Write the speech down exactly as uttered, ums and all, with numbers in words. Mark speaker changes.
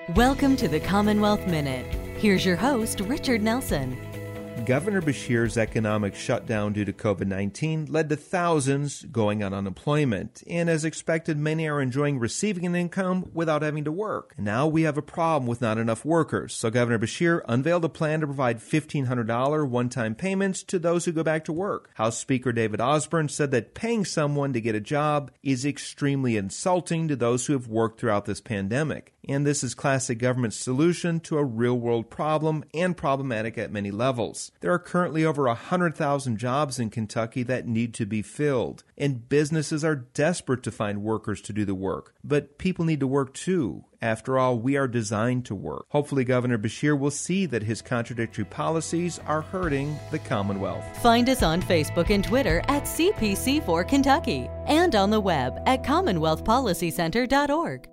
Speaker 1: Welcome to the Commonwealth Minute. Here's your host, Richard Nelson.
Speaker 2: Governor Beshear's economic shutdown due to COVID nineteen led to thousands going on unemployment, and as expected, many are enjoying receiving an income without having to work. Now we have a problem with not enough workers, so Governor Beshear unveiled a plan to provide fifteen hundred dollars one-time payments to those who go back to work. House Speaker David Osborne said that paying someone to get a job is extremely insulting to those who have worked throughout this pandemic, and this is classic government solution to a real-world problem and problematic at many levels. There are currently over one hundred thousand jobs in Kentucky that need to be filled, and businesses are desperate to find workers to do the work. But people need to work too. After all, we are designed to work. Hopefully, Governor Beshear will see that his contradictory policies are hurting the Commonwealth.
Speaker 1: Find us on Facebook and Twitter at C P C four Kentucky and on the web at commonwealth policy center dot org.